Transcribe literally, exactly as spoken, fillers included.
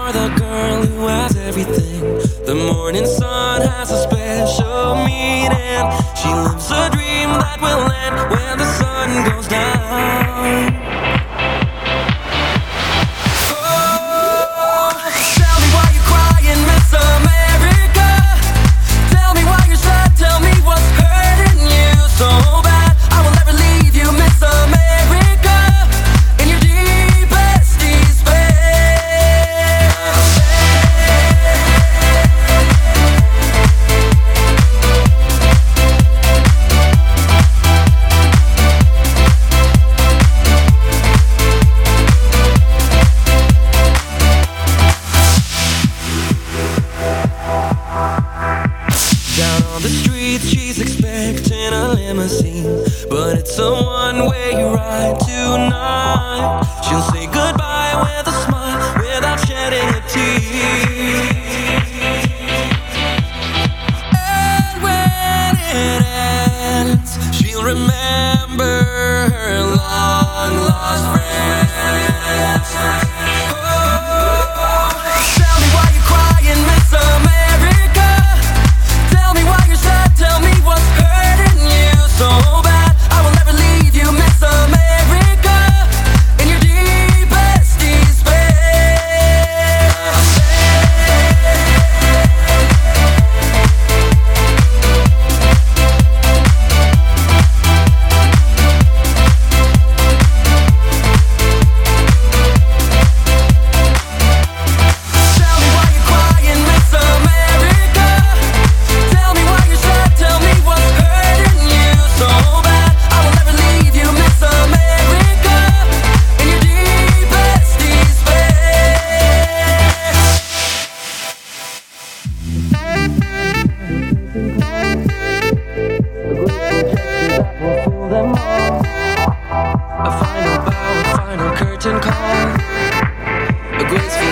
are the girl who has everything. The morning sun has a special meaning. She lives a dream that will end when the sun goes down. Oh, tell me why you're crying, Miss America. Tell me why you're sad, tell me what's hurting you so bad. I will never leave you, Miss America, in your deepest despair. Down on the street, she's expecting a limousine, but it's a one-way ride tonight. She'll say goodbye with a smile, without shedding a tear. And when it ends, she'll remember her long-lost friends. Oh, tell me why you're crying, Miss America. Tell me why you're sad, tell me what's hurting you so bad. I will never leave you, Miss America, in your deepest despair. Tell me why you're crying, Miss America. Tell me why you're sad, tell me what's hurting you so bad. I will never leave you, Miss America, in your deepest despair. Will fool them all. A final bow, a final curtain call. A graceful